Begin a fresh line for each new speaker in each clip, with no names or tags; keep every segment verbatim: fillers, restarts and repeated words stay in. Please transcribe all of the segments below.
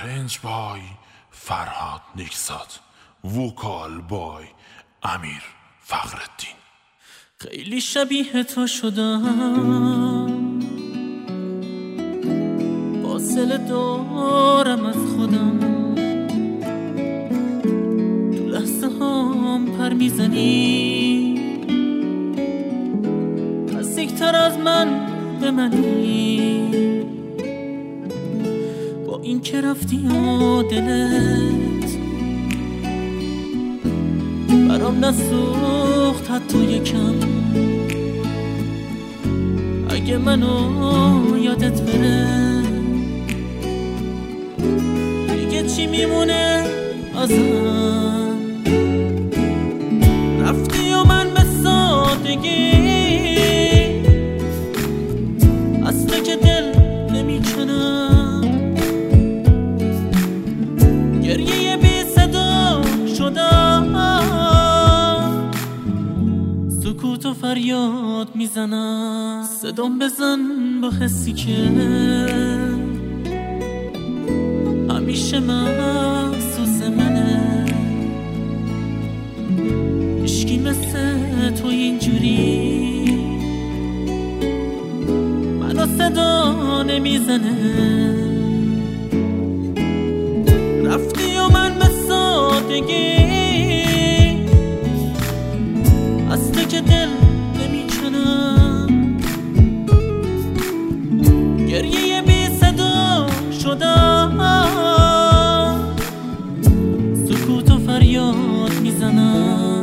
ارنج بای فرهاد نیکزاد، وکال بای امیر فخرالدین.
خیلی شبیه تو شدم، فاصله دارم از خودم، تو لحظه هم پر میزنی، نزدیکتر از من به منی، با این که رفتی و دلت برام نسوخت حتی یکم. اگه منو یادت بره دیگه چی میمونه ازم؟ رفتی و من به سادگی اصلا که دل نمیکنم، گریه بی صدا شدم، سکوت و فریاد میزنم. صدام بزن با حسی که همیشه محسوس منه، عشقی مثل تو اینجوری منو صدا نمیزنه. رفتی و من به سادگی از تو که دل نمیکنم، گریه بی صدا شدم، سکوت و فریاد میزنم.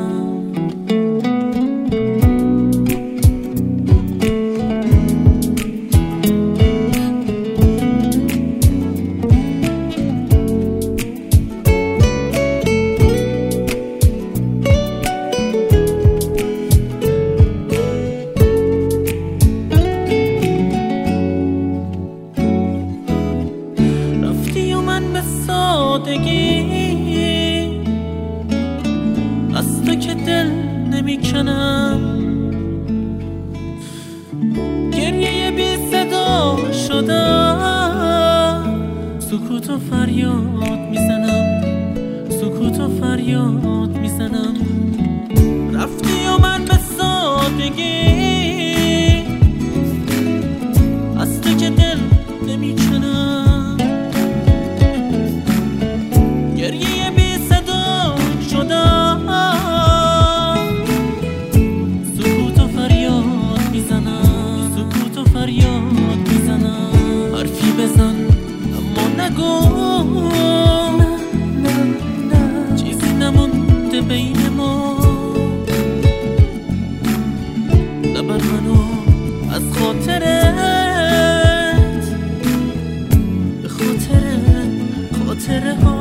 از تو که دل نمیکنم، گریه بی صدا شدم، سکوت و فریاد میزنم، سکوت و فریاد میزنم. رفتی و من به سادگی از تو که دل نمیکنم، گریه بی صدا شدم، سکوت و فریاد میزنم، سکوت و فریاد میزنم. حرفی بزن اما نگو، چیزی نمونده بین ما، نبر منو از خاطرت، به خاطر خاطره ها